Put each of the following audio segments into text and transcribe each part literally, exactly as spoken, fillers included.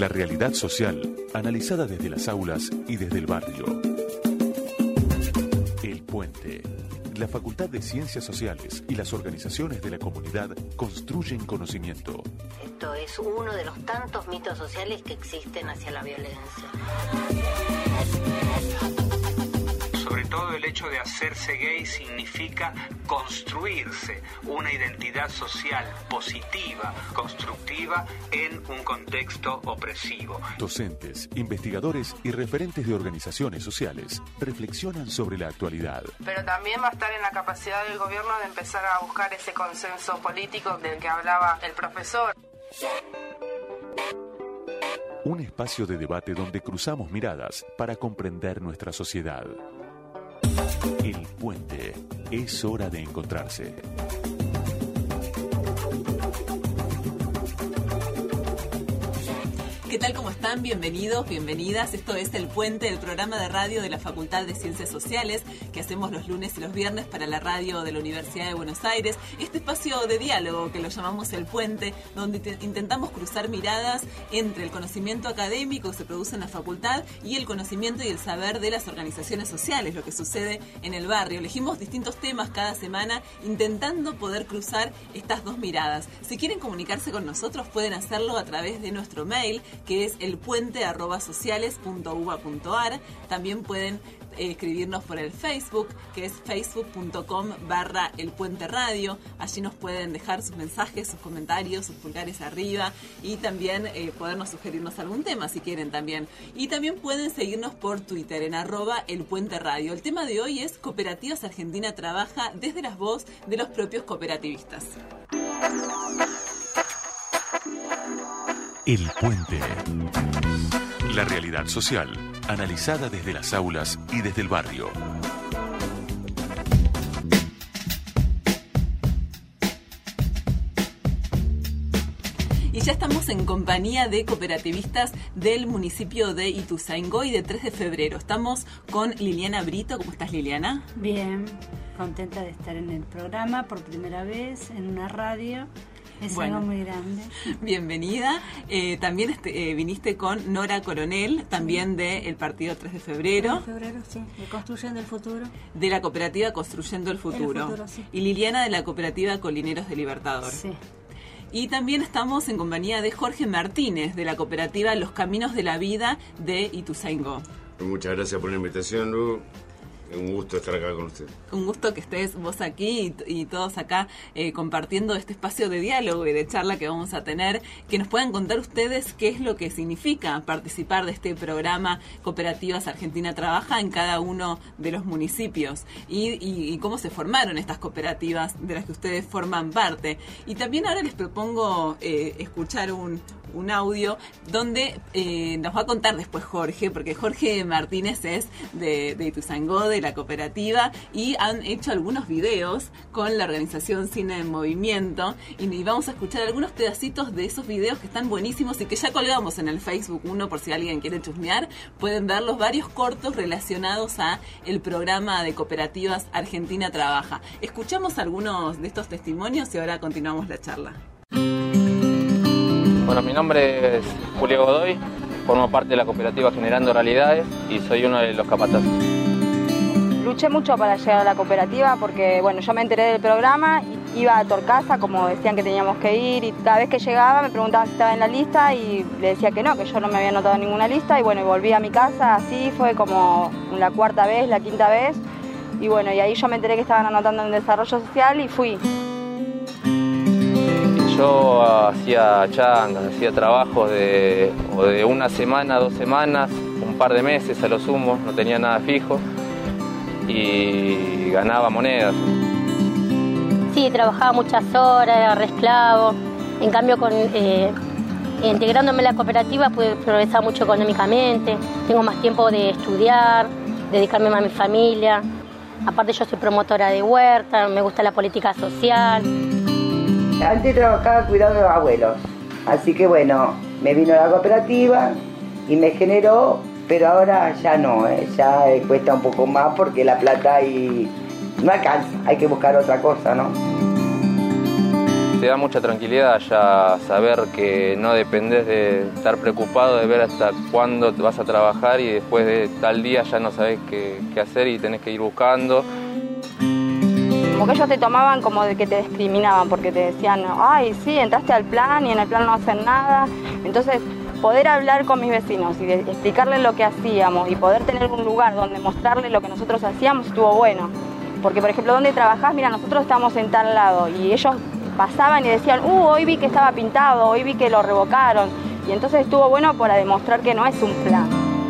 La realidad social, analizada desde las aulas y desde el barrio. El Puente. La Facultad de Ciencias Sociales y las organizaciones de la comunidad construyen conocimiento. Esto es uno de los tantos mitos sociales que existen hacia la violencia. Sobre todo el hecho de hacerse gay significa construirse una identidad social positiva, constructiva en un contexto opresivo. Docentes, investigadores y referentes de organizaciones sociales reflexionan sobre la actualidad. Pero también va a estar en la capacidad del gobierno de empezar a buscar ese consenso político del que hablaba el profesor. Un espacio de debate donde cruzamos miradas para comprender nuestra sociedad. El Puente. Es hora de encontrarse. ¿Qué tal? ¿Cómo están? Bienvenidos, bienvenidas. Esto es El Puente, el programa de radio de la Facultad de Ciencias Sociales que hacemos los lunes y los viernes para la radio de la Universidad de Buenos Aires. Este espacio de diálogo que lo llamamos El Puente, donde te, intentamos cruzar miradas entre el conocimiento académico que se produce en la facultad y el conocimiento y el saber de las organizaciones sociales, lo que sucede en el barrio. Elegimos distintos temas cada semana intentando poder cruzar estas dos miradas. Si quieren comunicarse con nosotros pueden hacerlo a través de nuestro mail, que es elpuente arroba sociales punto uba punto ar. También pueden eh, escribirnos por el Facebook, que es facebook punto com barra elpuente radio. Allí nos pueden dejar sus mensajes, sus comentarios, sus pulgares arriba y también eh, podernos sugerirnos algún tema si quieren también. Y también pueden seguirnos por Twitter en arroba elpuente radio. El tema de hoy es Cooperativas Argentina Trabaja desde las voz de los propios cooperativistas. El Puente. La realidad social, analizada desde las aulas y desde el barrio. Y ya estamos en compañía de cooperativistas del municipio de Ituzaingó y de tres de febrero. Estamos con Liliana Brito. ¿Cómo estás, Liliana? Bien, contenta de estar en el programa por primera vez en una radio. Es bueno, algo muy grande. Bienvenida. Eh, también este, eh, viniste con Nora Coronel, también del partido tres de febrero. tres de febrero, sí. De Construyendo el Futuro. De la cooperativa Construyendo el Futuro. El futuro, sí. Y Liliana de la cooperativa Colineros de Libertador. Sí. Y también estamos en compañía de Jorge Martínez, de la cooperativa Los Caminos de la Vida de Ituzaingó. Muchas gracias por la invitación, Lu. Un gusto estar acá con usted. Un gusto que estés vos aquí y, y todos acá eh, compartiendo este espacio de diálogo y de charla que vamos a tener, que nos puedan contar ustedes qué es lo que significa participar de este programa Cooperativas Argentina Trabaja en cada uno de los municipios y, y, y cómo se formaron estas cooperativas de las que ustedes forman parte. Y también ahora les propongo eh, escuchar un, un audio donde eh, nos va a contar después Jorge, porque Jorge Martínez es de, de Ituzaingó, de la cooperativa, y han hecho algunos videos con la organización Cine en Movimiento y, y vamos a escuchar algunos pedacitos de esos videos que están buenísimos y que ya colgamos en el Facebook uno por si alguien quiere chusmear. Pueden ver los varios cortos relacionados a el programa de Cooperativas Argentina Trabaja. Escuchamos algunos de estos testimonios y ahora continuamos la charla. Bueno, mi nombre es Julio Godoy, formo parte de la cooperativa Generando Realidades y soy uno de los capataces. Luché mucho para llegar a la cooperativa porque, bueno, yo me enteré del programa, iba a Torcasa como decían que teníamos que ir y cada vez que llegaba me preguntaban si estaba en la lista y le decía que no, que yo no me había anotado en ninguna lista y bueno, volví a mi casa, así fue como la cuarta vez, la quinta vez y bueno, y ahí yo me enteré que estaban anotando en desarrollo social y fui. Yo hacía changas, hacía trabajos de, o de una semana, dos semanas, un par de meses a lo sumo, no tenía nada fijo y ganaba monedas. Sí, trabajaba muchas horas, era re esclavo. En cambio, con, eh, integrándome en la cooperativa pude progresar mucho económicamente. Tengo más tiempo de estudiar, dedicarme más a mi familia. Aparte yo soy promotora de huerta, me gusta la política social. Antes trabajaba cuidando de los abuelos, así que bueno, me vino la cooperativa y me generó, pero ahora ya no, ¿eh? ya cuesta un poco más porque la plata y no alcanza, hay que buscar otra cosa, ¿no? te da mucha tranquilidad ya saber que no dependés de estar preocupado de ver hasta cuándo vas a trabajar y después de tal día ya no sabés qué, qué hacer y tenés que ir buscando. Como que ellos te tomaban como de que te discriminaban porque te decían, ay, sí, entraste al plan y en el plan no hacen nada. Entonces, poder hablar con mis vecinos y de explicarles lo que hacíamos y poder tener un lugar donde mostrarles lo que nosotros hacíamos estuvo bueno. Porque, por ejemplo, ¿dónde trabajás? Mira, nosotros estamos en tal lado. Y ellos pasaban y decían, uh, hoy vi que estaba pintado, hoy vi que lo revocaron. Y entonces estuvo bueno para demostrar que no es un plan.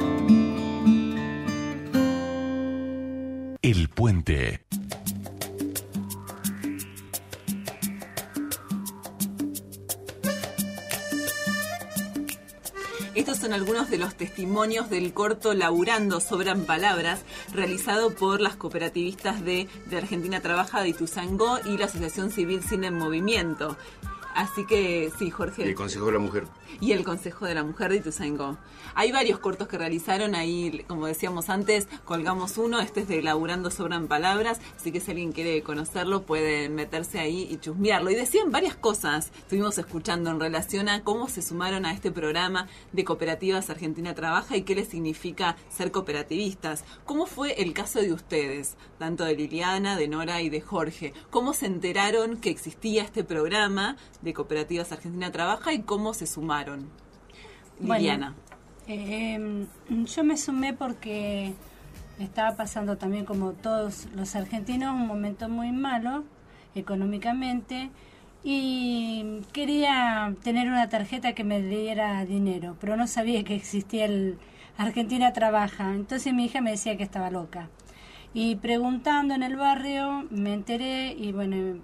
El Puente. Estos son algunos de los testimonios del corto Laburando Sobran Palabras, realizado por las cooperativistas de, de Argentina Trabaja, de Ituzaingó y la Asociación Civil Cine en Movimiento. Así que, sí, Jorge. Y el Consejo de la Mujer. Y el Consejo de la Mujer de Ituzaingó. Hay varios cortos que realizaron, ahí, como decíamos antes, colgamos uno, este es de Laburando Sobran Palabras, así que si alguien quiere conocerlo puede meterse ahí y chusmearlo. Y decían varias cosas, estuvimos escuchando en relación a cómo se sumaron a este programa de Cooperativas Argentina Trabaja y qué les significa ser cooperativistas. ¿Cómo fue el caso de ustedes, tanto de Liliana, de Nora y de Jorge? ¿Cómo se enteraron que existía este programa de Cooperativas Argentina Trabaja y cómo se sumaron? Liliana. Bueno, eh, yo me sumé porque estaba pasando también, como todos los argentinos, un momento muy malo económicamente y quería tener una tarjeta que me diera dinero, pero no sabía que existía el Argentina Trabaja. Entonces mi hija me decía que estaba loca. Y preguntando en el barrio me enteré y bueno,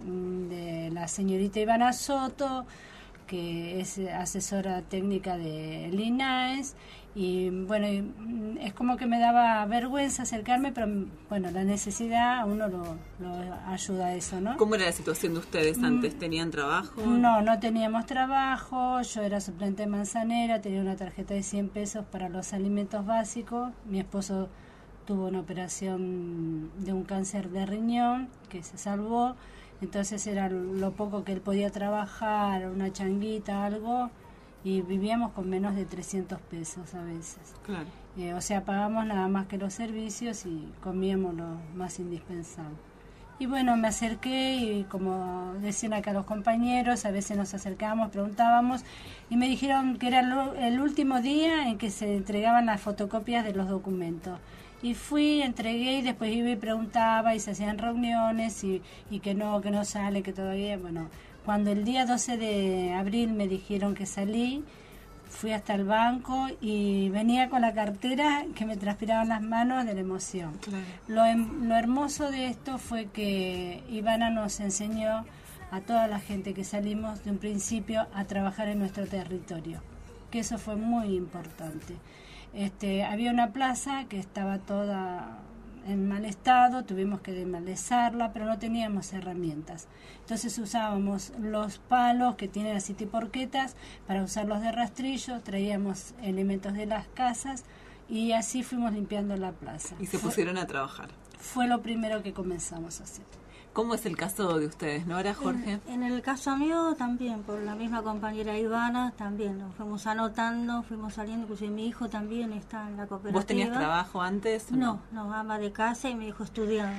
de la señorita Ivana Soto, que es asesora técnica del I N A E S, y bueno, es como que me daba vergüenza acercarme, pero bueno, la necesidad a uno lo, lo ayuda a eso, ¿no? ¿Cómo era la situación de ustedes antes? ¿Tenían trabajo? No, no teníamos trabajo, yo era suplente de Manzanera, tenía una tarjeta de cien pesos para los alimentos básicos, mi esposo tuvo una operación de un cáncer de riñón que se salvó. Entonces era lo poco que él podía trabajar, una changuita, algo, y vivíamos con menos de trescientos pesos a veces. Claro. Eh, o sea, pagábamos nada más que los servicios y comíamos lo más indispensable. Y bueno, me acerqué y como decían acá los compañeros, a veces nos acercábamos, preguntábamos, y me dijeron que era lo, el último día en que se entregaban las fotocopias de los documentos. Y fui, entregué y después iba y preguntaba y se hacían reuniones y, y que no, que no sale, que todavía, bueno. Cuando el día doce de abril me dijeron que salí, fui hasta el banco y venía con la cartera que me transpiraban las manos de la emoción. Claro. Lo, lo hermoso de esto fue que Ivana nos enseñó a toda la gente que salimos de un principio a trabajar en nuestro territorio, que eso fue muy importante. Este, había una plaza que estaba toda en mal estado, tuvimos que desmalezarla, pero no teníamos herramientas. Entonces usábamos los palos que tienen así tipo horquetas para usarlos de rastrillo, traíamos elementos de las casas y así fuimos limpiando la plaza. Y se fue, pusieron a trabajar. Fue lo primero que comenzamos a hacer. ¿Cómo es el caso de ustedes, Nora, Jorge? En, en el caso mío también, por la misma compañera Ivana, también nos fuimos anotando, fuimos saliendo, inclusive mi hijo también está en la cooperativa. ¿Vos tenías trabajo antes? ¿O no, no, no, ama de casa y mi hijo estudiaba.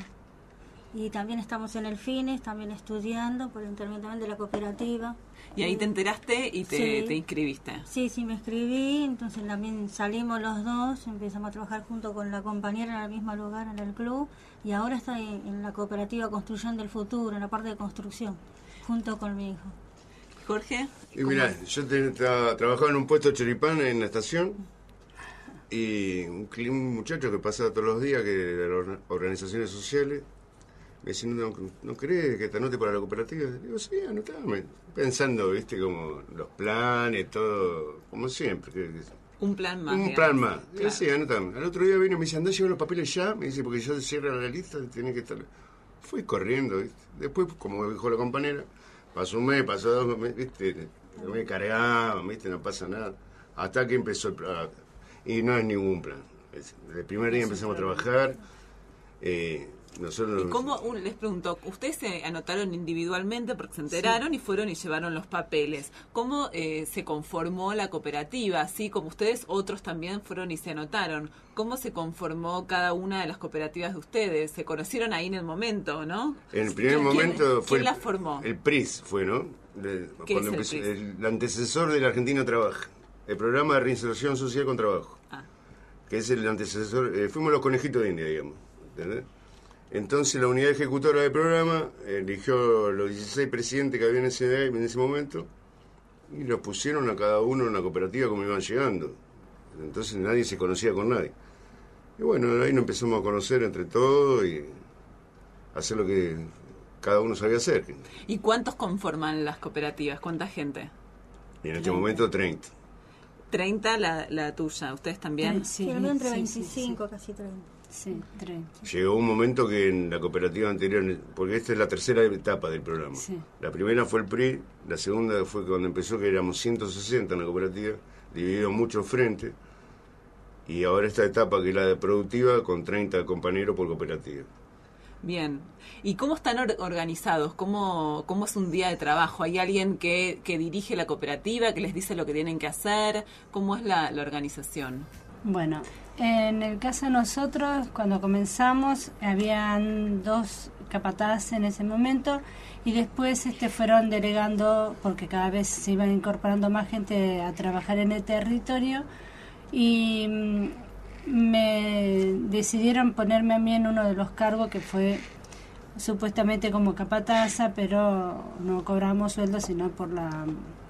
Y también estamos en el Fines, también estudiando por intermedio también de la cooperativa. Y ahí te enteraste y te, sí. te inscribiste. Sí, sí, me inscribí, entonces también salimos los dos, empezamos a trabajar junto con la compañera en el mismo lugar, en el club, y ahora estoy en la cooperativa Construcción del Futuro, en la parte de construcción, junto con mi hijo. Jorge. Y mira, yo te, tra, trabajaba en un puesto de choripán en la estación, y un, un muchacho que pasaba todos los días, que de las organizaciones sociales, me decía, ¿no, no crees que te anote para la cooperativa? Digo, sí, anotame. Pensando, viste, como los planes, todo, como siempre. Que, un plan más. Un digamos. plan más. Claro. Sí, anotame. Al otro día vino y me dice, andá, lleva los papeles ya. Me dice, porque ya se cierra la lista, tiene que estar. Fui corriendo, ¿viste? Después, como dijo la compañera, pasó un mes, pasó dos meses, ¿viste? Me cargaba, ¿viste? No pasa nada. Hasta que empezó el plan. Y no es ningún plan. Desde el primer día empezamos a trabajar. Eh, Nosotros ¿Y cómo, un- les pregunto, ustedes se anotaron individualmente porque se enteraron Sí. y fueron y llevaron los papeles? ¿Cómo eh, se conformó la cooperativa? Así como ustedes, otros también fueron y se anotaron. ¿Cómo se conformó cada una de las cooperativas de ustedes? Se conocieron ahí en el momento, ¿no? En el primer ¿Quién- momento fue ¿Quién el, la formó? el P R I S, fue, ¿no? De- ¿Qué cuando es el empezó- P R I S? el antecesor del Argentina Trabaja, el programa de reinserción social con trabajo, Ah. que es el antecesor, eh, fuimos los conejitos de India, digamos, ¿entendés? Entonces la unidad ejecutora del programa eligió los dieciséis presidentes que había en ese, en ese momento y los pusieron a cada uno en una cooperativa como iban llegando. Entonces nadie se conocía con nadie. Y bueno, ahí nos empezamos a conocer entre todos y hacer lo que cada uno sabía hacer. ¿Y cuántos conforman las cooperativas? ¿Cuánta gente? Y en este momento treinta. treinta la, la tuya, ¿ustedes también? Sí, había entre veinticinco, casi treinta. Sí, treinta. Llegó un momento que en la cooperativa anterior, porque esta es la tercera etapa del programa. Sí. La primera fue el P R I, la segunda fue cuando empezó, que éramos ciento sesenta en la cooperativa, dividido en muchos frentes, y ahora esta etapa que es la de productiva con treinta compañeros por cooperativa. Bien. ¿Y cómo están or- organizados? ¿Cómo, ¿Cómo es un día de trabajo? ¿Hay alguien que, que dirige la cooperativa, que les dice lo que tienen que hacer? ¿Cómo es la, la organización? Bueno, en el caso de nosotros, cuando comenzamos, habían dos capataces en ese momento y después este fueron delegando, porque cada vez se iban incorporando más gente a trabajar en el territorio, y mm, me decidieron ponerme a mí en uno de los cargos que fue supuestamente como capataza, pero no cobramos sueldo sino por la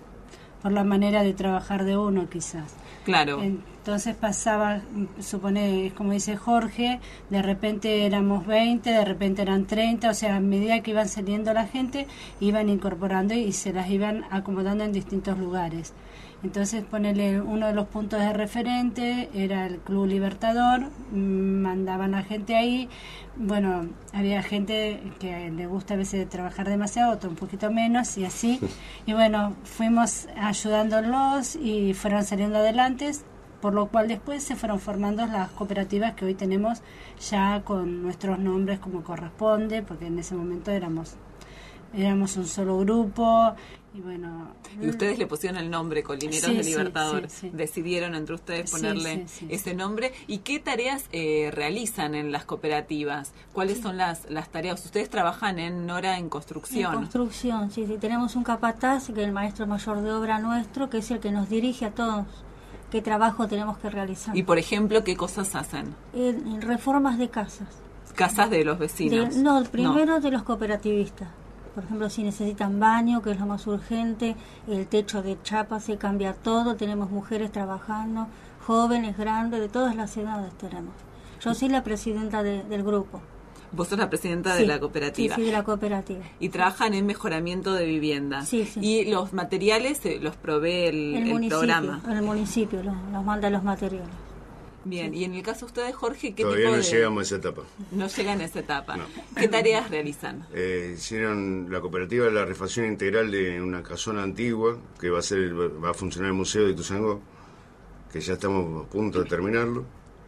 por la manera de trabajar de uno, quizás. Claro. Entonces pasaba, supone, es como dice Jorge, de repente éramos veinte, de repente eran treinta, o sea, a medida que iban saliendo la gente, iban incorporando y se las iban acomodando en distintos lugares. Entonces, ponerle uno de los puntos de referente era el Club Libertador, mandaban a gente ahí. Bueno, había gente que le gusta a veces trabajar demasiado, otro un poquito menos y así. Y bueno, fuimos ayudándolos y fueron saliendo adelante, por lo cual después se fueron formando las cooperativas que hoy tenemos ya con nuestros nombres como corresponde, porque en ese momento éramos éramos un solo grupo. Y bueno, Y ustedes le pusieron el nombre, Colineros Sí, de sí, Libertador. sí, sí. Decidieron entre ustedes Sí, ponerle sí, sí. ese nombre. ¿Y qué tareas eh, realizan en las cooperativas? ¿Cuáles son las, las tareas? Ustedes trabajan en Nora en construcción. En construcción, sí, sí. Tenemos un capataz, que es el maestro mayor de obra nuestro, que es el que nos dirige a todos qué trabajo tenemos que realizar. Y, por ejemplo, ¿qué cosas hacen? En, en reformas de casas. Casas de los vecinos. De- no, primero de los cooperativistas. Por ejemplo, si necesitan baño, que es lo más urgente, el techo de chapa, se cambia todo, tenemos mujeres trabajando, jóvenes, grandes, de todas las edades tenemos. Yo soy la presidenta de- del grupo. Vos sos la presidenta de Sí, la cooperativa. Sí, sí, de la cooperativa. Y trabajan en mejoramiento de vivienda. Sí, sí. Y los materiales eh, los provee el, El, el municipio, programa. el municipio los, los manda los materiales. Bien, y en el caso de ustedes, Jorge, ¿qué Todavía tipo no de...? llegamos a esa etapa. No llegan a esa etapa. No. ¿Qué tareas realizan? Eh, hicieron la cooperativa la refacción integral de una casona antigua que va a ser va a funcionar el Museo de Ituzaingó, que ya estamos a punto de terminarlo.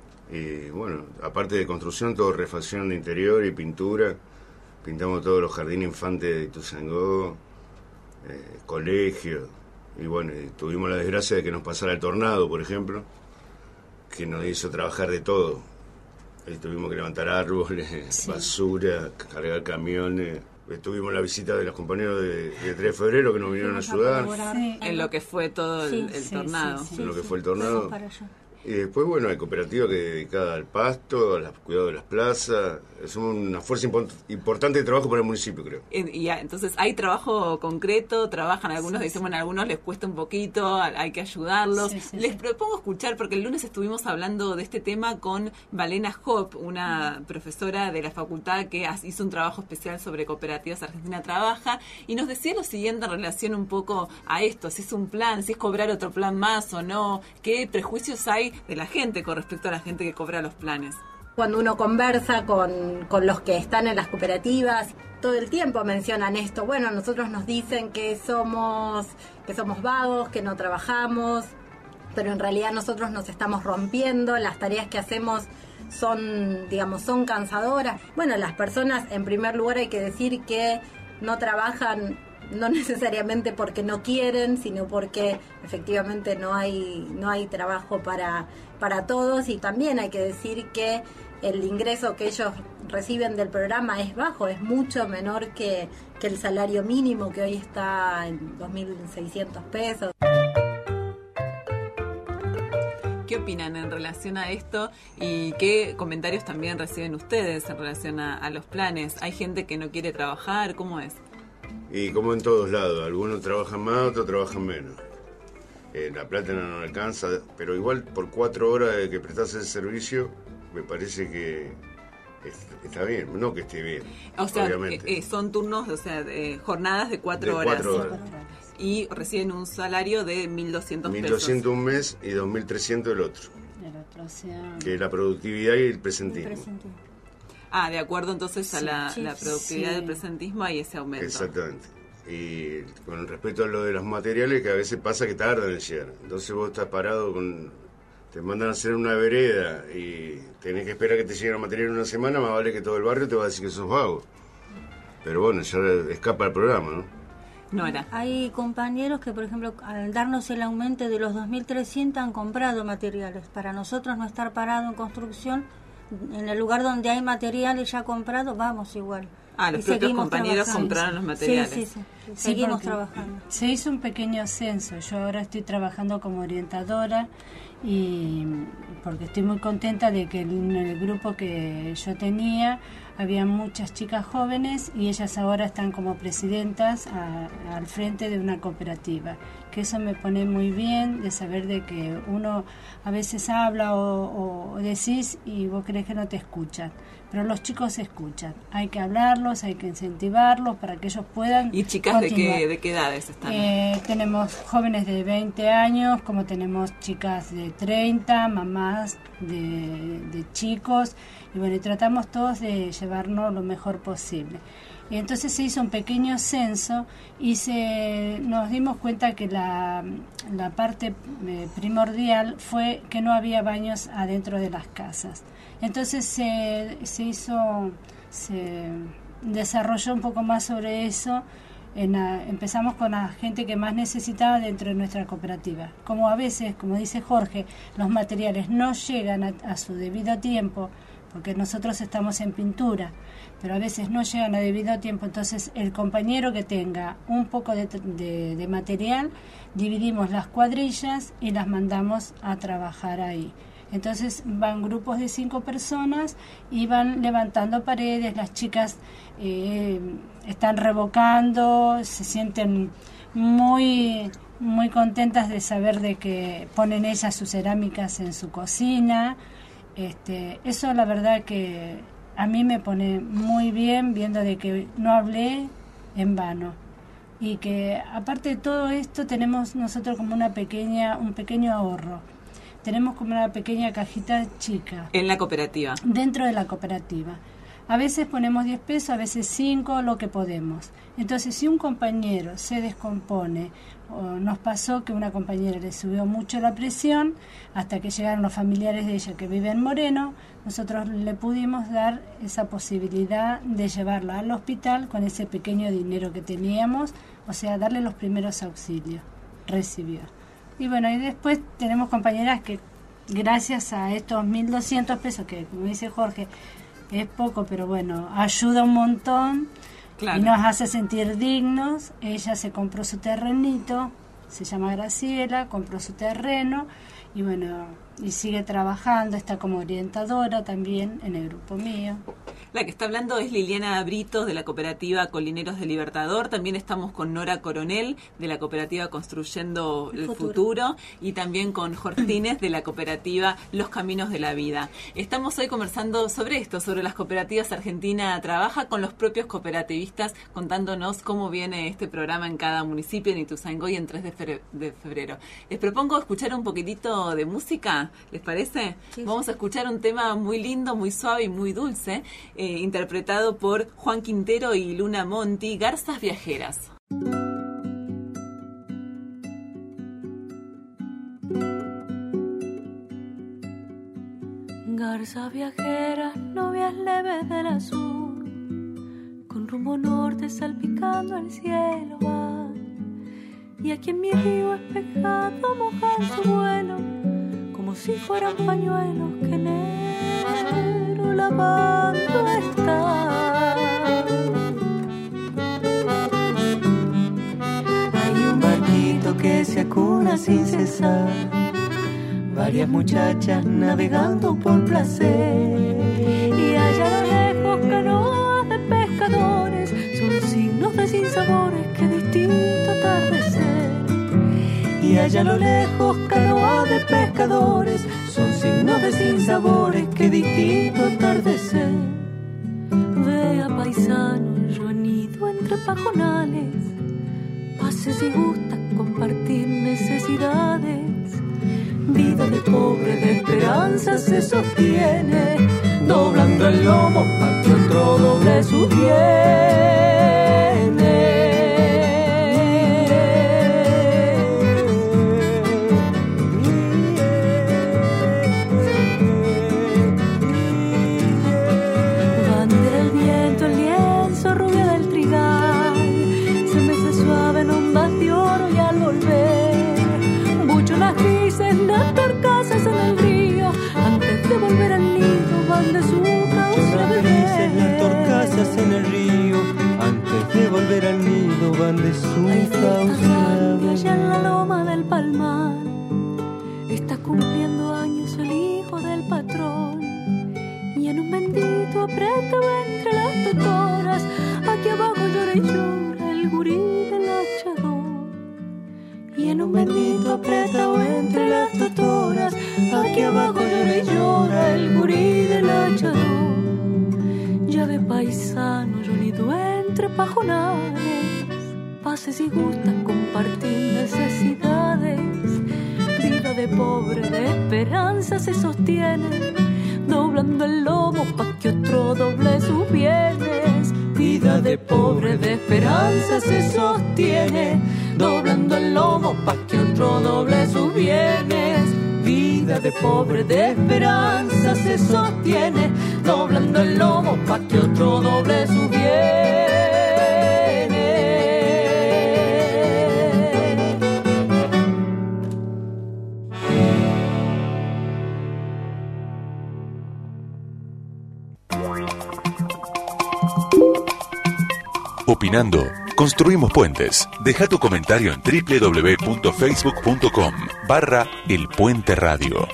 Y bueno, aparte de construcción, todo refacción de interior y pintura. Pintamos todos los jardines infantes de Ituzaingó, eh, colegios. Y bueno, y tuvimos la desgracia de que nos pasara el tornado, por ejemplo, que nos hizo trabajar de todo. Ahí tuvimos que levantar árboles, Sí. basura, cargar camiones. Tuvimos la visita de los compañeros de, de tres de febrero que nos vinieron a ayudar Sí. En lo que fue todo el, Sí, el sí, tornado. sí, sí. en lo que fue el tornado. Vamos para allá. Y después, bueno, hay cooperativa que es dedicada al pasto, al cuidado de las plazas. Es una fuerza import- importante de trabajo para el municipio, creo. En- Y ya, entonces hay trabajo concreto, trabajan algunos, Sí, dicen, sí. bueno, a algunos les cuesta un poquito, a- hay que ayudarlos. Sí, sí, les sí. propongo escuchar, porque el lunes estuvimos hablando de este tema con Valena Hop, una profesora de la facultad que has- hizo un trabajo especial sobre cooperativas Argentina Trabaja, y nos decía lo siguiente en relación un poco a esto, si es un plan, si es cobrar otro plan más o no, qué prejuicios hay de la gente con respecto a la gente que cobra los planes. Cuando uno conversa con, con los que están en las cooperativas, todo el tiempo mencionan esto. Bueno, nosotros nos dicen que somos, que somos vagos, que no trabajamos, pero en realidad nosotros nos estamos rompiendo, las tareas que hacemos son, digamos, son cansadoras. Bueno, las personas, en primer lugar, hay que decir que no trabajan no necesariamente porque no quieren, sino porque efectivamente no hay no hay trabajo para para todos, y también hay que decir que el ingreso que ellos reciben del programa es bajo, es mucho menor que, que el salario mínimo, que hoy está en dos mil seiscientos pesos. ¿Qué opinan en relación a esto y qué comentarios también reciben ustedes en relación a, a los planes? ¿Hay gente que no quiere trabajar? ¿Cómo es? Y como en todos lados, algunos trabajan más, otros trabajan menos. Eh, la plata no alcanza, pero igual por cuatro horas de que prestás el servicio, me parece que está bien, no que esté bien. O sea, obviamente. Eh, son turnos, o sea, de jornadas de cuatro de horas. Cuatro horas. Y reciben un salario de mil doscientos pesos. mil doscientos un mes y dos mil trescientos el otro. El otro, o sea... Que es la productividad y el presentismo. El presentismo. Ah, de acuerdo entonces a Sí, la, sí, la productividad sí. del presentismo hay ese aumento. Exactamente. Y con respecto a lo de los materiales, que a veces pasa que tardan en llegar. Entonces vos estás parado con... Te mandan a hacer una vereda y tenés que esperar que te llegue el material en una semana, más vale que todo el barrio te va a decir que sos vago. Pero bueno, ya escapa el programa, ¿no? No era. Hay compañeros que, por ejemplo, al darnos el aumento de los dos mil trescientos han comprado materiales. Para nosotros no estar parado en construcción, en el lugar donde hay materiales ya comprados, vamos igual. Ah, los Y propios seguimos compañeros trabajando. compraron los materiales. Sí, sí, sí. Sí, Seguimos porque trabajando. Se hizo un pequeño censo. Yo ahora estoy trabajando como orientadora y porque estoy muy contenta de que en el grupo que yo tenía había muchas chicas jóvenes y ellas ahora están como presidentas a, al frente de una cooperativa, que eso me pone muy bien de saber de que uno a veces habla o, o decís y vos crees que no te escuchan, pero los chicos escuchan, hay que hablarlos, hay que incentivarlos para que ellos puedan ¿Y chicas de continuar. qué, de qué edades están? Eh, tenemos jóvenes de veinte años, como tenemos chicas de treinta, mamás de, de chicos, y bueno, y tratamos todos de llevarnos lo mejor posible. Y entonces se hizo un pequeño censo y se nos dimos cuenta que la, la parte eh, primordial fue que no había baños adentro de las casas. Entonces se, se hizo, se desarrolló un poco más sobre eso. En la, empezamos con la gente que más necesitaba dentro de nuestra cooperativa. Como a veces, como dice Jorge, los materiales no llegan a, a su debido tiempo, porque nosotros estamos en pintura, pero a veces no llegan a debido tiempo, entonces el compañero que tenga un poco de, de, de material, dividimos las cuadrillas y las mandamos a trabajar ahí. Entonces van grupos de cinco personas y van levantando paredes, las chicas eh, están revocando, se sienten muy, muy contentas de saber de que ponen ellas sus cerámicas en su cocina. Este, eso la verdad que a mí me pone muy bien viendo de que no hablé en vano y que aparte de todo esto tenemos nosotros como una pequeña un pequeño ahorro. Tenemos como una pequeña cajita chica. En la cooperativa. Dentro de la cooperativa. A veces ponemos diez pesos, a veces cinco, lo que podemos. Entonces, si un compañero se descompone, o nos pasó que una compañera le subió mucho la presión, hasta que llegaron los familiares de ella que vive en Moreno, nosotros le pudimos dar esa posibilidad de llevarla al hospital con ese pequeño dinero que teníamos, o sea, darle los primeros auxilios. Recibió. Y bueno, y después tenemos compañeras que gracias a estos mil doscientos pesos, que como dice Jorge, es poco, pero bueno, ayuda un montón. Claro. Y nos hace sentir dignos. Ella se compró su terrenito, se llama Graciela, compró su terreno y bueno, y sigue trabajando, está como orientadora también en el grupo mío. La que está hablando es Liliana Britos de la cooperativa Colineros del Libertador. También estamos con Nora Coronel de la cooperativa Construyendo el Futuro, Futuro y también con Jorge Tínez de la cooperativa Los Caminos de la Vida. Estamos hoy conversando sobre esto, sobre las cooperativas. Argentina Trabaja, con los propios cooperativistas, contándonos cómo viene este programa en cada municipio, en Ituzaingó en tres de febrero. Les propongo escuchar un poquitito de música, ¿les parece? Sí, Vamos sí. a escuchar un tema muy lindo, muy suave y muy dulce, eh, interpretado por Juan Quintero y Luna Monti, Garzas Viajeras. Garzas viajeras, novias leves del azul, con rumbo norte salpicando el cielo van. Y aquí en mi río espejado mojan su vuelo, como si fueran pañuelos que enero lavando está. Hay un barquito que se acuna sin cesar, varias muchachas navegando por placer, y allá a lo lejos canoas de pescadores, son signos de sinsabores que distinto atardecer. Y allá a lo lejos canoas de pescadores, son signos de sinsabores que distinto atardecer. Vea paisano, yo anido entre pajonales, pase si gusta compartir necesidades. Vida de pobre, de esperanza se sostiene, doblando el lomo para que otro doble sus bienes. Bandera el viento, el lienzo, rubia del trigal, se mece suave en ondas de oro y al volver, mucho las grises, las torcasas en el río, antes de volver al nido van de su causa beber. Las torcasas en el río, antes de volver al nido van de su causa beber. Allá en la loma del Palmar está cumpliendo años el hijo del patrón, y en un bendito apretado entre las totoras, aquí abajo llora y llora el gurí del hachador. Y en un bendito apretado entre las totoras, aquí abajo llora y llora el gurí del hachador. Ya ve paisano, yo nido entre pajonales, pase si gusta compartir necesidades. Vida de pobre, de esperanza se sostiene, doblando el lomo pa' que otro doble sus bienes. Vida de pobre, de esperanza se sostiene, doblando el lomo pa' que otro doble sus bienes. Vida de pobre, de esperanza se sostiene, doblando el lomo pa' que otro doble sus bienes. Opinando, construimos puentes. Deja tu comentario en doble u doble u doble u punto facebook punto com barra El Puente Radio.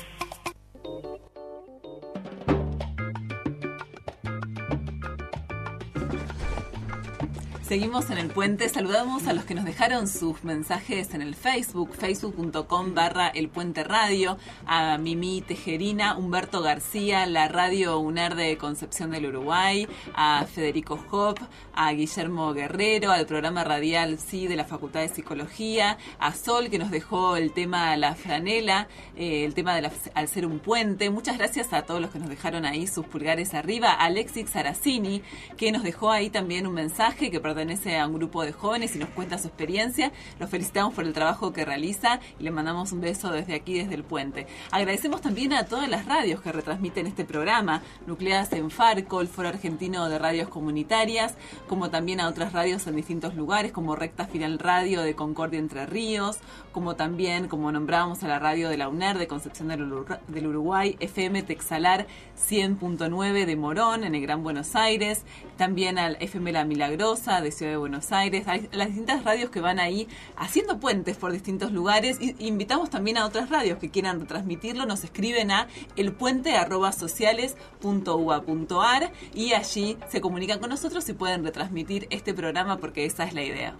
Seguimos en el puente, saludamos a los que nos dejaron sus mensajes en el Facebook, facebook punto com barra El Puente Radio, a Mimi Tejerina, Humberto García, la Radio UNER de Concepción del Uruguay, a Federico Hop, a Guillermo Guerrero, al programa radial sí de la Facultad de Psicología, a Sol que nos dejó el tema La Franela, eh, el tema de la, al ser un puente. Muchas gracias a todos los que nos dejaron ahí sus pulgares arriba, a Alexis Saracini que nos dejó ahí también un mensaje que pertenece a un grupo de jóvenes y nos cuenta su experiencia. Los felicitamos por el trabajo que realiza y le mandamos un beso desde aquí, desde el puente. Agradecemos también a todas las radios que retransmiten este programa, nucleadas en Farco, el Foro Argentino de Radios Comunitarias, como también a otras radios en distintos lugares, como Recta Final Radio de Concordia Entre Ríos, como también, como nombrábamos, a la radio de la UNER de Concepción del, Ur- del Uruguay, F M Texalar cien punto nueve de Morón, en el Gran Buenos Aires, también al F M La Milagrosa de Ciudad de Buenos Aires, a las distintas radios que van ahí haciendo puentes por distintos lugares. Y invitamos también a otras radios que quieran retransmitirlo, nos escriben a elpuente arroba sociales punto u a punto ar y allí se comunican con nosotros y pueden retransmitir este programa porque esa es la idea.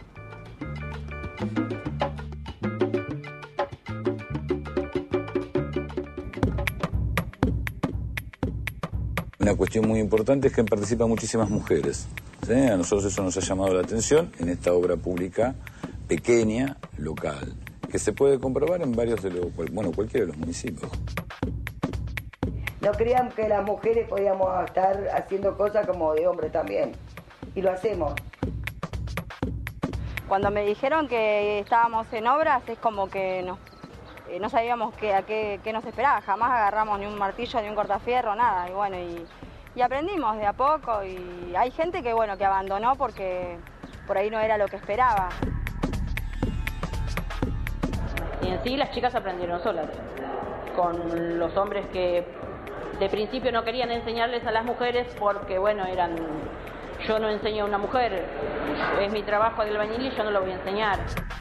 Una cuestión muy importante es que participan muchísimas mujeres. ¿Sí? A nosotros eso nos ha llamado la atención en esta obra pública pequeña, local, que se puede comprobar en varios de los, bueno, cualquiera de los municipios. No creían que las mujeres podíamos estar haciendo cosas como de hombres también, y lo hacemos. Cuando me dijeron que estábamos en obras es como que no, eh, no sabíamos qué, a qué, qué nos esperaba, jamás agarramos ni un martillo, ni un cortafierro, nada, y bueno, y, y aprendimos de a poco, y hay gente que, bueno, que abandonó porque por ahí no era lo que esperaba. Y en sí las chicas aprendieron solas, con los hombres que de principio no querían enseñarles a las mujeres porque, bueno, eran, yo no enseño a una mujer, es mi trabajo de albañil y yo no lo voy a enseñar.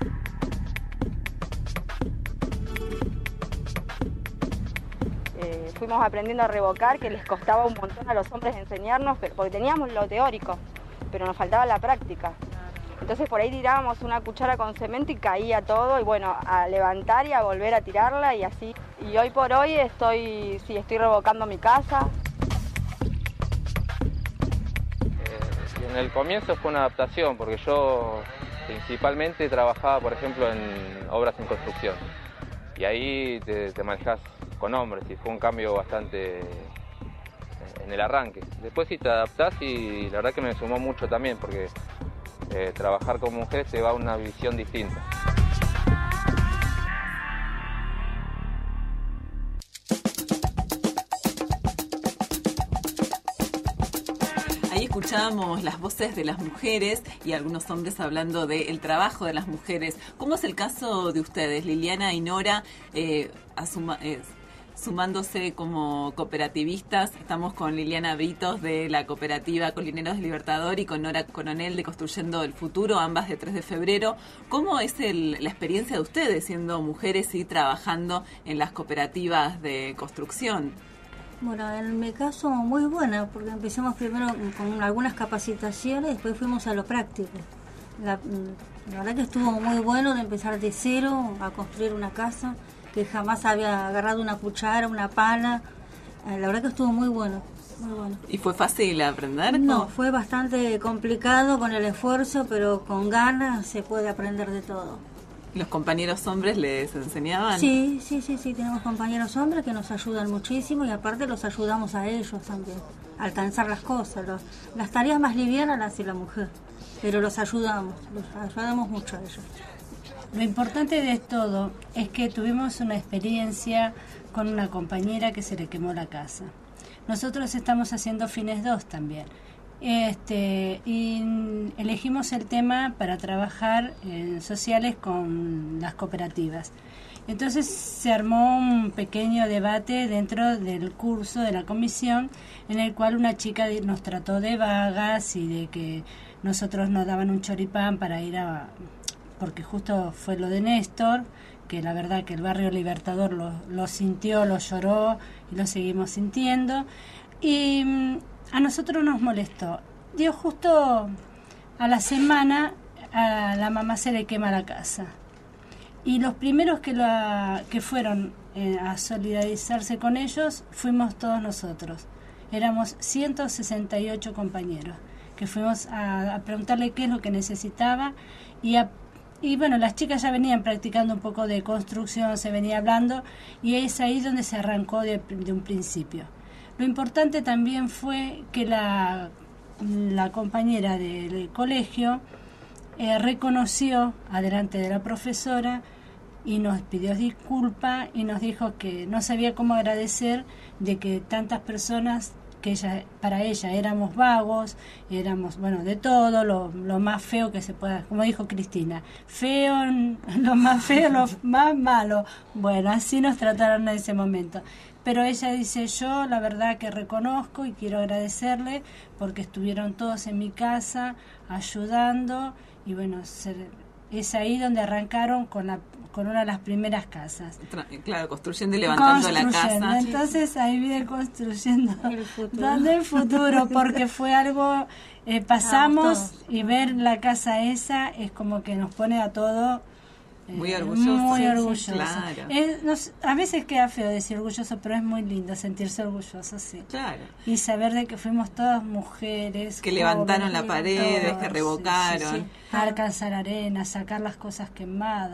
Eh, fuimos aprendiendo a revocar, que les costaba un montón a los hombres enseñarnos, porque teníamos lo teórico, pero nos faltaba la práctica. Entonces por ahí tirábamos una cuchara con cemento y caía todo, y bueno, a levantar y a volver a tirarla y así. Y hoy por hoy estoy, sí, estoy revocando mi casa. Eh, en el comienzo fue una adaptación, porque yo principalmente trabajaba, por ejemplo, en obras en construcción. Y ahí te, te manejás con hombres, y fue un cambio bastante en el arranque. Después sí te adaptás, y la verdad que me sumó mucho también, porque Eh, trabajar con mujeres te va a una visión distinta. Ahí escuchábamos las voces de las mujeres y algunos hombres hablando del trabajo de las mujeres. ¿Cómo es el caso de ustedes, Liliana y Nora, eh, asuma, eh, sumándose como cooperativistas? Estamos con Liliana Britos de la cooperativa Colineros del Libertador y con Nora Coronel de Construyendo el Futuro, ambas de tres de febrero. ¿Cómo es el, la experiencia de ustedes siendo mujeres y trabajando en las cooperativas de construcción? Bueno, en mi caso muy buena, porque empezamos primero con algunas capacitaciones, después fuimos a lo práctico. La, la verdad que estuvo muy bueno de empezar de cero a construir una casa, que jamás había agarrado una cuchara, una pala. Eh, la verdad que estuvo muy bueno, muy bueno. ¿Y fue fácil aprender? No, fue bastante complicado con el esfuerzo, pero con ganas se puede aprender de todo. ¿Los compañeros hombres les enseñaban? Sí, sí, sí, sí, tenemos compañeros hombres que nos ayudan muchísimo y aparte los ayudamos a ellos también, a alcanzar las cosas. Los, las tareas más livianas las hace la mujer, pero los ayudamos, los ayudamos mucho a ellos. Lo importante de todo es que tuvimos una experiencia con una compañera que se le quemó la casa. Nosotros estamos haciendo Fines dos también. Este, y elegimos el tema para trabajar en sociales con las cooperativas. Entonces se armó un pequeño debate dentro del curso de la comisión, en el cual una chica nos trató de vagas y de que nosotros nos daban un choripán para ir a... porque justo fue lo de Néstor, que la verdad que el barrio Libertador lo, lo sintió, lo lloró y lo seguimos sintiendo. Y a nosotros nos molestó. Dio justo a la semana a la mamá se le quema la casa. Y los primeros que, la, que fueron eh, a solidarizarse con ellos fuimos todos nosotros. Éramos ciento sesenta y ocho compañeros que fuimos a, a preguntarle qué es lo que necesitaba y a Y bueno, las chicas ya venían practicando un poco de construcción, se venía hablando, y es ahí donde se arrancó de, de un principio. Lo importante también fue que la, la compañera del colegio eh, reconoció adelante de la profesora y nos pidió disculpas y nos dijo que no sabía cómo agradecer de que tantas personas, que ella, para ella éramos vagos, éramos, bueno, de todo, lo, lo más feo que se pueda, como dijo Cristina, feo, lo más feo, lo más malo. Bueno, así nos trataron en ese momento. Pero ella dice, yo la verdad que reconozco y quiero agradecerle porque estuvieron todos en mi casa ayudando y bueno, se, es ahí donde arrancaron con la con una de las primeras casas. Claro, construyendo y levantando la casa. Entonces ahí viene construyendo el futuro. Dando el futuro, porque fue algo, eh, pasamos y ver la casa esa es como que nos pone a todo eh, muy orgulloso. Muy sí, orgulloso. Sí, claro. Es, nos, a veces queda feo decir orgulloso, pero es muy lindo sentirse orgulloso, sí. Claro. Y saber de que fuimos todas mujeres. Que levantaron la pared, que revocaron. Sí, sí, sí. Alcanzar arena, sacar las cosas quemadas.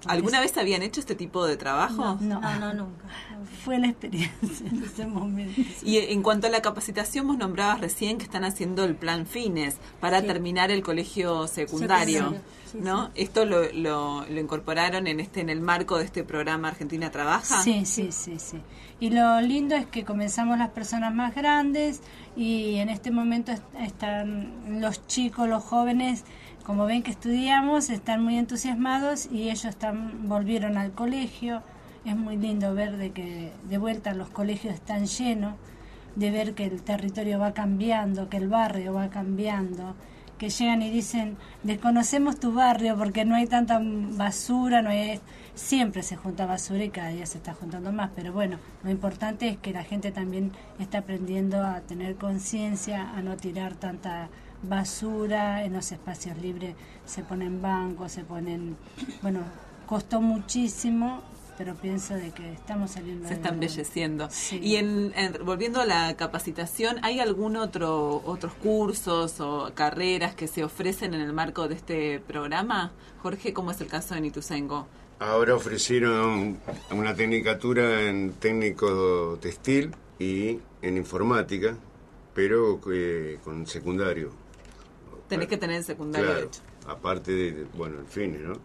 ¿Alguna vez habían hecho este tipo de trabajo? No, no, no, nunca. Fue la experiencia en ese momento. Y en cuanto a la capacitación, vos nombrabas recién que están haciendo el plan Fines para Sí. terminar el colegio secundario, Secundario, sí, ¿no? sí. ¿Esto lo, lo, lo incorporaron en este en el marco de este programa Argentina Trabaja? Sí, sí, sí, sí. Y lo lindo es que comenzamos las personas más grandes y en este momento est- están los chicos, los jóvenes, como ven que estudiamos, están muy entusiasmados y ellos están volvieron al colegio. Es muy lindo ver de que de vuelta los colegios están llenos, de ver que el territorio va cambiando, que el barrio va cambiando, que llegan y dicen, desconocemos tu barrio porque no hay tanta basura, no hay... Siempre se junta basura y cada día se está juntando más, pero bueno, lo importante es que la gente también está aprendiendo a tener conciencia, a no tirar tanta basura en los espacios libres, se ponen bancos, se ponen... Bueno, costó muchísimo, pero pienso de que estamos saliendo... Se está adelante. embelleciendo. Sí. Y en, en- volviendo a la capacitación, ¿hay algún otro otros cursos o carreras que se ofrecen en el marco de este programa? Jorge, ¿cómo es el caso de Ituzaingó? Ahora ofrecieron una tecnicatura en técnico textil y en informática, pero eh, con secundario. Tenés que tener el secundario, Claro, de hecho. aparte de, bueno, el fin, ¿no?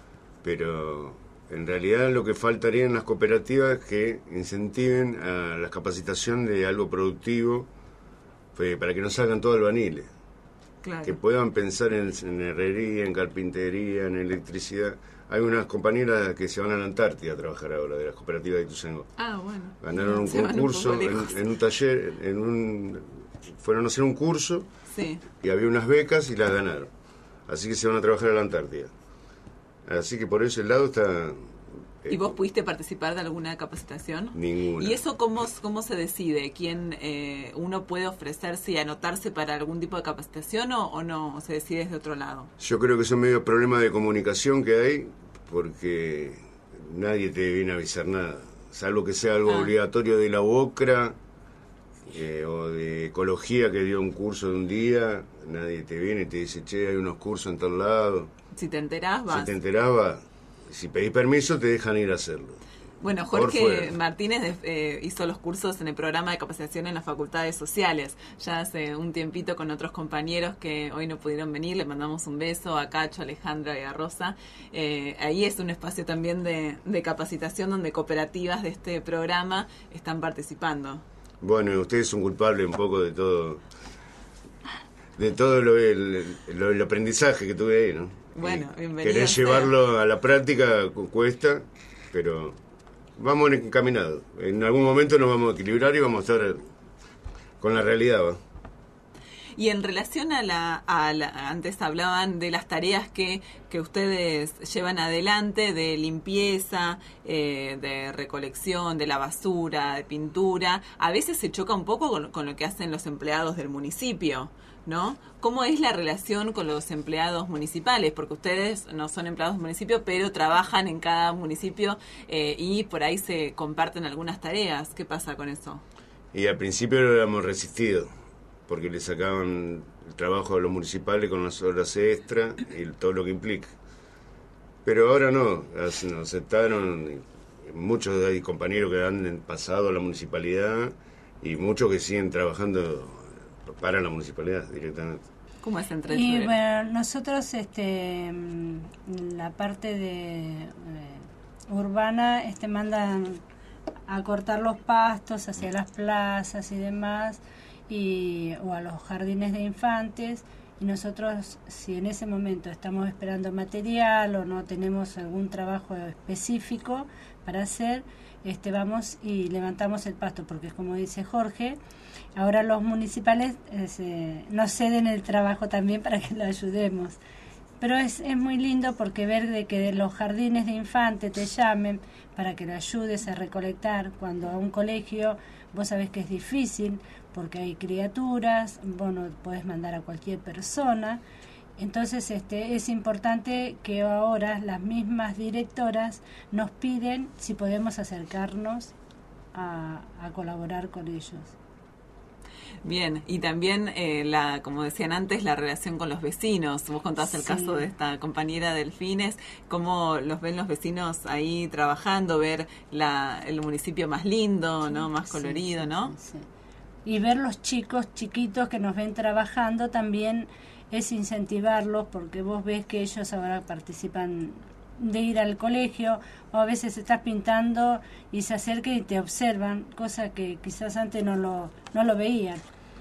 Pero en realidad lo que faltaría en las cooperativas es que incentiven a la capacitación de algo productivo eh, para que no salgan todos albaniles. Claro. Que puedan pensar en, en herrería, en carpintería, en electricidad. Hay unas compañeras que se van a la Antártida a trabajar ahora, de las cooperativas de Ituzaingó. Ah, bueno. Ganaron un Se van un concurso poco en, lejos. en un taller, en un, fueron a hacer un curso Sí. y había unas becas y las ganaron. Así que se van a trabajar a la Antártida. Así que por ese lado está... ¿Y vos pudiste participar de alguna capacitación? Ninguna. ¿Y eso cómo, cómo se decide? ¿Quién eh, uno puede ofrecerse y anotarse para algún tipo de capacitación o, o no? ¿O se decide desde otro lado? Yo creo que son medio problemas de comunicación que hay, porque nadie te viene a avisar nada, salvo que sea algo Ah. obligatorio de la UOCRA eh, o de ecología que dio un curso de un día, nadie te viene y te dice, che, hay unos cursos en tal lado. Si te enterás, vas. Si te enteraba, si pedís permiso te dejan ir a hacerlo. Bueno, Por Jorge fuera. Martínez eh, hizo los cursos en el programa de capacitación en las facultades sociales, ya hace un tiempito con otros compañeros que hoy no pudieron venir, le mandamos un beso a Cacho, a Alejandra y a Rosa. Eh, ahí es un espacio también de, de capacitación donde cooperativas de este programa están participando. Bueno, ustedes son culpables un poco de todo, de todo lo, el, lo- el aprendizaje que tuve ahí, ¿no? Bueno, Y bienvenido querer sea. llevarlo a la práctica cu- cuesta, pero vamos encaminados. En algún momento nos vamos a equilibrar y vamos a estar con la realidad, ¿va? Y en relación a la, a la- antes hablaban de las tareas que, que ustedes llevan adelante, de limpieza, eh, de recolección, de la basura, de pintura, a veces se choca un poco con, con lo que hacen los empleados del municipio, ¿no? ¿Cómo es la relación con los empleados municipales? Porque ustedes no son empleados del municipio, pero trabajan en cada municipio eh, y por ahí se comparten algunas tareas. ¿Qué pasa con eso? Y al principio lo habíamos resistido, porque le sacaban el trabajo a los municipales con las horas extra y todo lo que implica. Pero ahora no, as- nos aceptaron, y muchos hay compañeros que han pasado a la municipalidad y muchos que siguen trabajando para la municipalidad directamente. ¿Cómo es entre Y niveles? bueno, nosotros, este, mm, la parte de eh, urbana, este, mandan a cortar los pastos hacia las plazas y demás, y o a los jardines de infantes. Y nosotros, si en ese momento estamos esperando material o no tenemos algún trabajo específico para hacer, este, vamos y levantamos el pasto, porque es como dice Jorge, ahora los municipales eh, se- nos ceden el trabajo también para que lo ayudemos. Pero es, es muy lindo porque ver de que de los jardines de infantes te llamen para que lo ayudes a recolectar, cuando a un colegio vos sabés que es difícil porque hay criaturas, vos no podés mandar a cualquier persona. Entonces este es importante que ahora las mismas directoras nos piden si podemos acercarnos a, a colaborar con ellos. Bien, y también, eh, la como decían antes, la relación con los vecinos. Vos contabas sí. el caso de esta compañera Delfines, cómo los ven los vecinos ahí trabajando, ver la, el municipio más lindo, ¿no? Más colorido, sí, sí, ¿no? Sí, sí. Y ver los chicos chiquitos que nos ven trabajando también es incentivarlos, porque vos ves que ellos ahora participan de ir al colegio, o a veces estás pintando y se acercan y te observan, cosa que quizás antes no lo, no lo veían.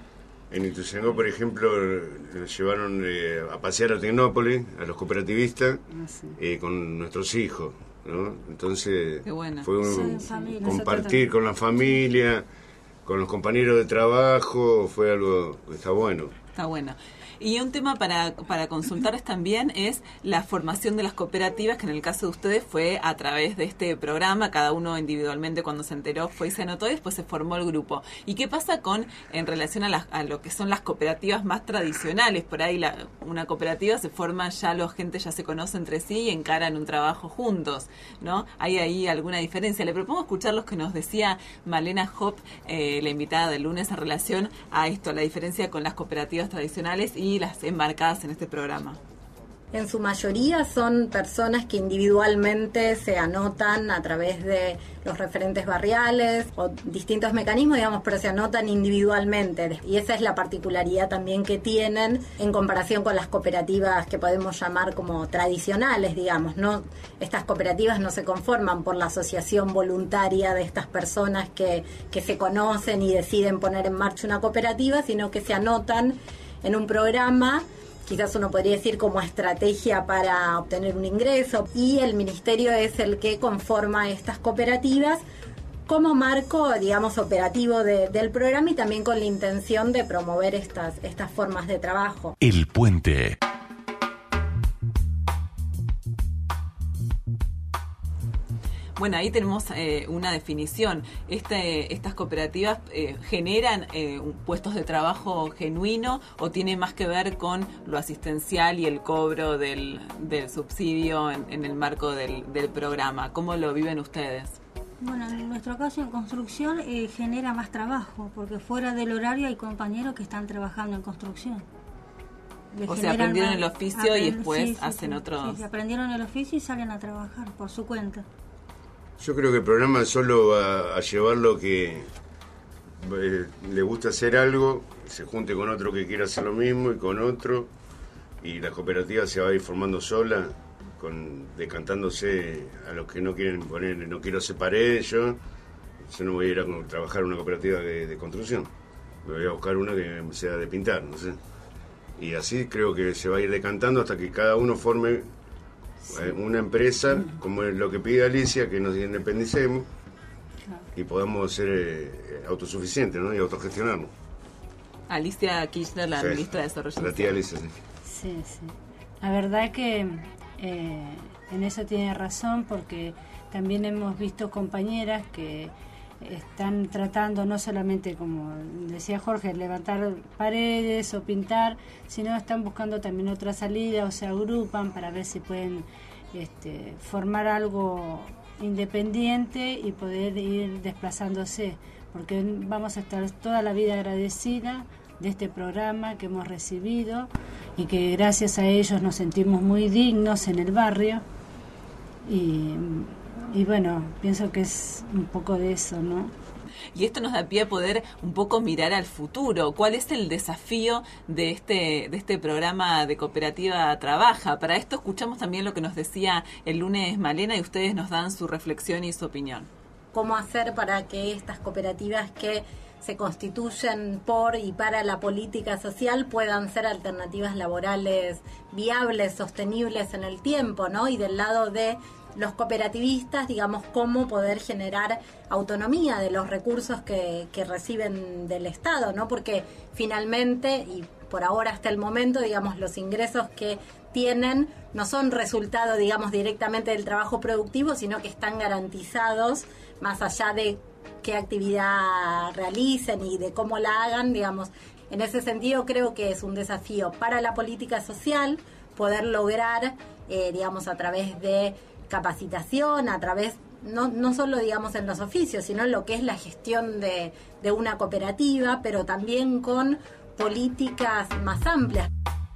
En Ituzaingó, por ejemplo, nos llevaron eh, a pasear a Tecnópolis, a los cooperativistas, ah, sí. eh, con nuestros hijos, ¿no? Entonces bueno. fue un sí, compartir con la familia, con los compañeros de trabajo, fue algo que está bueno. Está bueno. Y un tema para, para consultarles también es la formación de las cooperativas, que en el caso de ustedes fue a través de este programa, cada uno individualmente cuando se enteró fue y se anotó y después se formó el grupo. ¿Y qué pasa con en relación a, las, a lo que son las cooperativas más tradicionales? Por ahí la, una cooperativa se forma, ya la gente ya se conoce entre sí y encaran un trabajo juntos, ¿no? ¿Hay ahí alguna diferencia? Le propongo escuchar lo que nos decía Malena Hop, eh, la invitada del lunes, en relación a esto, la diferencia con las cooperativas tradicionales y las embarcadas en este programa. En su mayoría son personas que individualmente se anotan a través de los referentes barriales o distintos mecanismos, digamos, pero se anotan individualmente. Y esa es la particularidad también que tienen en comparación con las cooperativas que podemos llamar como tradicionales, digamos, ¿no? Estas cooperativas no se conforman por la asociación voluntaria de estas personas que, que se conocen y deciden poner en marcha una cooperativa, sino que se anotan en un programa, quizás uno podría decir como estrategia para obtener un ingreso, y el ministerio es el que conforma estas cooperativas como marco, digamos, operativo de, del programa, y también con la intención de promover estas, estas formas de trabajo. El Puente. Bueno, ahí tenemos eh, una definición. Este, ¿Estas cooperativas eh, generan eh, puestos de trabajo genuino o tiene más que ver con lo asistencial y el cobro del, del subsidio en, en el marco del, del programa? ¿Cómo lo viven ustedes? Bueno, en nuestro caso en construcción eh, genera más trabajo, porque fuera del horario hay compañeros que están trabajando en construcción. Le o sea, aprendieron más, el oficio aprend- y después sí, sí, hacen sí, otros... Sí, aprendieron el oficio y salen a trabajar por su cuenta. Yo creo que el programa solo va a llevar lo que eh, le gusta hacer algo, se junte con otro que quiera hacer lo mismo y con otro, y la cooperativa se va a ir formando sola, con decantándose a los que no quieren poner, no quiero hacer paredes, yo, yo no voy a ir a trabajar en una cooperativa de, de construcción, me voy a buscar una que sea de pintar, no sé. Y así creo que se va a ir decantando hasta que cada uno forme sí. una empresa, como es lo que pide Alicia, que nos independicemos claro. y podamos ser eh, autosuficientes, ¿no? Y autogestionarnos. Alicia Kirchner, la sí. ministra de Desarrollo Social. La tía Alicia, sí. Sí, sí. La verdad que eh, en eso tiene razón, porque también hemos visto compañeras que están tratando no solamente, como decía Jorge, levantar paredes o pintar, sino están buscando también otra salida, o se agrupan para ver si pueden este, formar algo independiente y poder ir desplazándose, porque vamos a estar toda la vida agradecida de este programa que hemos recibido y que gracias a ellos nos sentimos muy dignos en el barrio. Y Y bueno, pienso que es un poco de eso, ¿no? Y esto nos da pie a poder un poco mirar al futuro. ¿Cuál es el desafío de este de este programa de Cooperativa Trabaja? Para esto escuchamos también lo que nos decía el lunes Malena y ustedes nos dan su reflexión y su opinión. ¿Cómo hacer para que estas cooperativas que se constituyen por y para la política social puedan ser alternativas laborales viables, sostenibles en el tiempo, ¿no? Y del lado de los cooperativistas, digamos, cómo poder generar autonomía de los recursos que, que reciben del Estado, ¿no? Porque finalmente, y por ahora hasta el momento, digamos, los ingresos que tienen no son resultado, digamos, directamente del trabajo productivo, sino que están garantizados, más allá de qué actividad realicen y de cómo la hagan, digamos. En ese sentido creo que es un desafío para la política social poder lograr eh, digamos, a través de capacitación, a través, no, no solo, digamos, en los oficios, sino en lo que es la gestión de, de una cooperativa, pero también con políticas más amplias.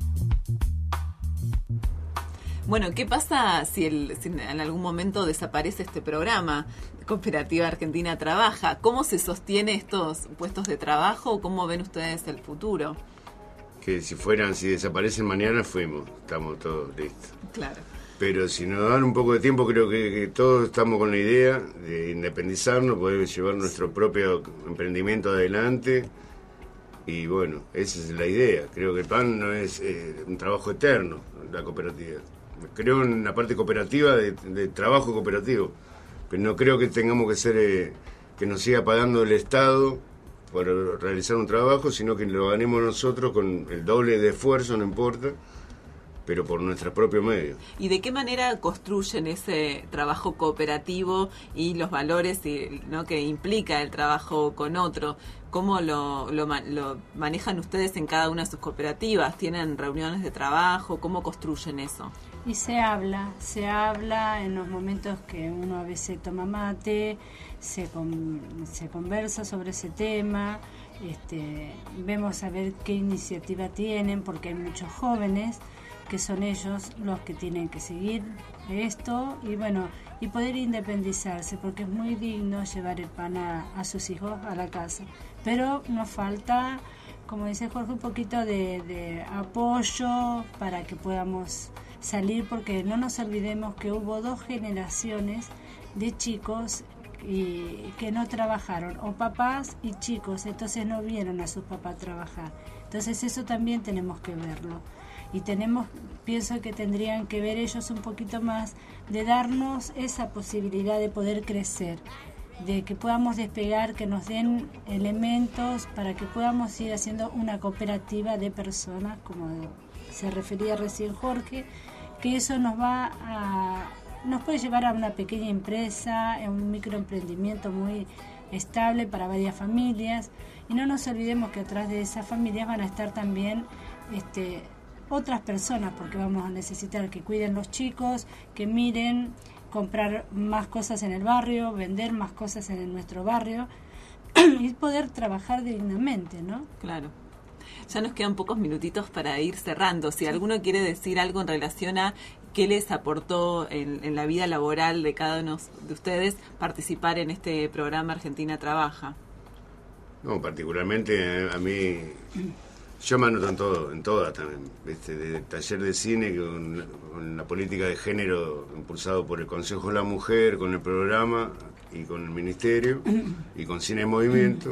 Bueno, ¿qué pasa si, el, si en algún momento desaparece este programa? Cooperativa Argentina Trabaja. ¿Cómo se sostiene estos puestos de trabajo? ¿Cómo ven ustedes el futuro? Que si fueran, si desaparecen mañana, fuimos. Estamos todos listos. Claro. Pero si nos dan un poco de tiempo, creo que, que todos estamos con la idea de independizarnos, poder llevar nuestro propio emprendimiento adelante. Y bueno, esa es la idea. Creo que el P A N no es eh, un trabajo eterno, la cooperativa. Creo en la parte cooperativa de, de trabajo cooperativo, pero no creo que tengamos que ser eh, que nos siga pagando el Estado por realizar un trabajo, sino que lo ganemos nosotros con el doble de esfuerzo, no importa, pero por nuestros propios medios. ¿Y de qué manera construyen ese trabajo cooperativo y los valores y, ¿no? que implica el trabajo con otro? ¿Cómo lo, lo, lo manejan ustedes en cada una de sus cooperativas? ¿Tienen reuniones de trabajo? ¿Cómo construyen eso? Y se habla, se habla en los momentos que uno a veces toma mate, se, con, se conversa sobre ese tema, este, vemos a ver qué iniciativa tienen, porque hay muchos jóvenes que son ellos los que tienen que seguir esto y bueno, y poder independizarse, porque es muy digno llevar el pan a, a sus hijos a la casa. Pero nos falta, como dice Jorge, un poquito de, de apoyo para que podamos salir, porque no nos olvidemos que hubo dos generaciones de chicos y que no trabajaron, o papás y chicos, entonces no vieron a sus papás trabajar. Entonces eso también tenemos que verlo. Y tenemos, pienso que tendrían que ver ellos un poquito más de darnos esa posibilidad de poder crecer, de que podamos despegar, que nos den elementos para que podamos ir haciendo una cooperativa de personas, como se refería recién Jorge, que eso nos va a, nos puede llevar a una pequeña empresa, a un microemprendimiento muy estable para varias familias, y no nos olvidemos que atrás de esas familias van a estar también este otras personas, porque vamos a necesitar que cuiden los chicos, que miren, comprar más cosas en el barrio, vender más cosas en nuestro barrio y poder trabajar dignamente, ¿no? Claro. Ya nos quedan pocos minutitos para ir cerrando. Si sí. alguno quiere decir algo en relación a qué les aportó en, en la vida laboral de cada uno de ustedes participar en este programa Argentina Trabaja. No, particularmente a mí... Yo me anoto en todo, en todas también, ¿viste? De taller de cine con, con la política de género impulsado por el Consejo de la Mujer, con el programa y con el Ministerio, y con Cine en Movimiento.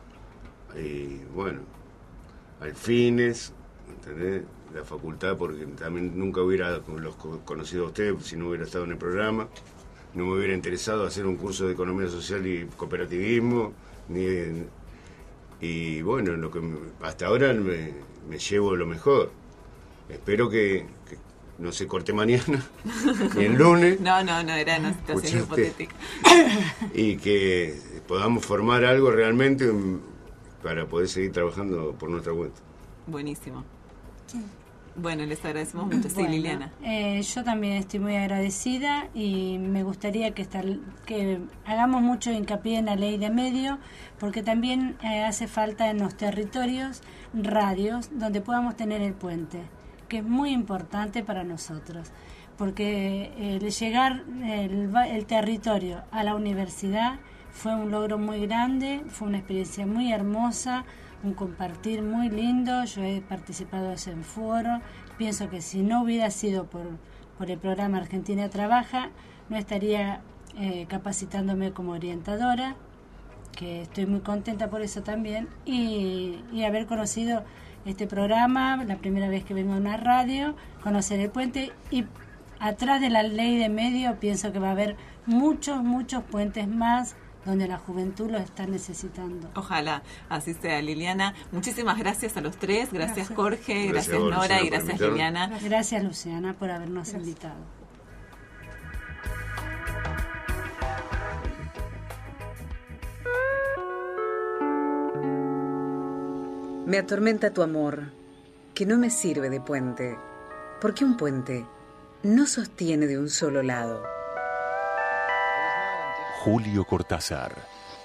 Y bueno, al fines, ¿entendés? La facultad, porque también nunca hubiera los conocido a ustedes si no hubiera estado en el programa. No me hubiera interesado hacer un curso de Economía Social y Cooperativismo, ni... En, y bueno, lo que me, hasta ahora me, me llevo lo mejor. Espero que, que no se corte mañana ni el lunes. No, no, no, era una situación hipotética. Y que podamos formar algo realmente para poder seguir trabajando por nuestra cuenta. Buenísimo. Sí. Bueno, les agradecemos mucho. Sí, bueno, Liliana. Eh, yo también estoy muy agradecida y me gustaría que, esta, que hagamos mucho hincapié en la ley de medio, porque también eh, hace falta en los territorios radios donde podamos tener el puente, que es muy importante para nosotros, porque el llegar el, el territorio a la universidad fue un logro muy grande, fue una experiencia muy hermosa, un compartir muy lindo. Yo he participado en foro, pienso que si no hubiera sido por, por el programa Argentina Trabaja, no estaría eh, capacitándome como orientadora, que estoy muy contenta por eso también, y, y haber conocido este programa, la primera vez que vengo a una radio, conocer el puente, y atrás de la ley de medio pienso que va a haber muchos, muchos puentes más donde la juventud lo está necesitando. Ojalá así sea, Liliana. Muchísimas gracias a los tres. Gracias, gracias. Jorge, gracias, gracias Nora Luciana, y gracias Liliana. Gracias Luciana por habernos gracias. invitado. Me atormenta tu amor, que no me sirve de puente. ¿Por qué un puente? no sostiene de un solo lado. Julio Cortázar.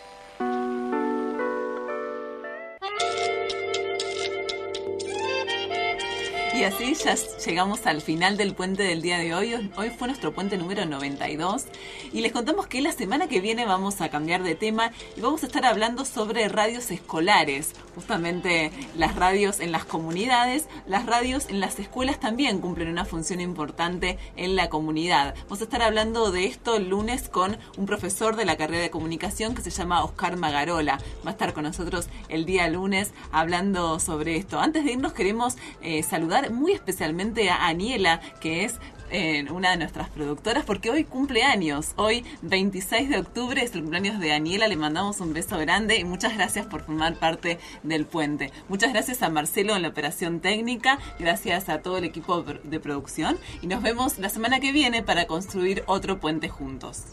Y así ya llegamos al final del puente del día de hoy. Hoy fue nuestro puente número noventa y dos. Y les contamos que la semana que viene vamos a cambiar de tema y vamos a estar hablando sobre radios escolares. Justamente las radios en las comunidades, las radios en las escuelas también cumplen una función importante en la comunidad. Vamos a estar hablando de esto el lunes con un profesor de la carrera de comunicación que se llama Oscar Magarola. Va a estar con nosotros el día lunes hablando sobre esto. Antes de irnos queremos eh, saludar muy especialmente a Aniela, que es eh, una de nuestras productoras, porque hoy cumple años. Hoy, veintiséis de octubre, es el cumpleaños de Aniela. Le mandamos un beso grande y muchas gracias por formar parte del puente. Muchas gracias a Marcelo en la operación técnica, gracias a todo el equipo de producción y nos vemos la semana que viene para construir otro puente juntos.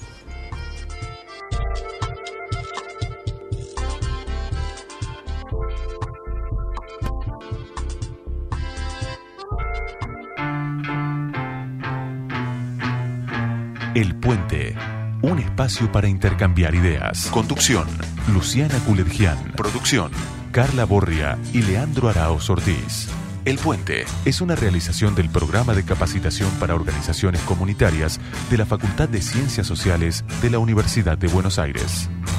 El Puente, un espacio para intercambiar ideas. Conducción, Luciana Culergian. Producción, Carla Borria y Leandro Araoz Ortiz. El Puente es una realización del Programa de Capacitación para Organizaciones Comunitarias de la Facultad de Ciencias Sociales de la Universidad de Buenos Aires.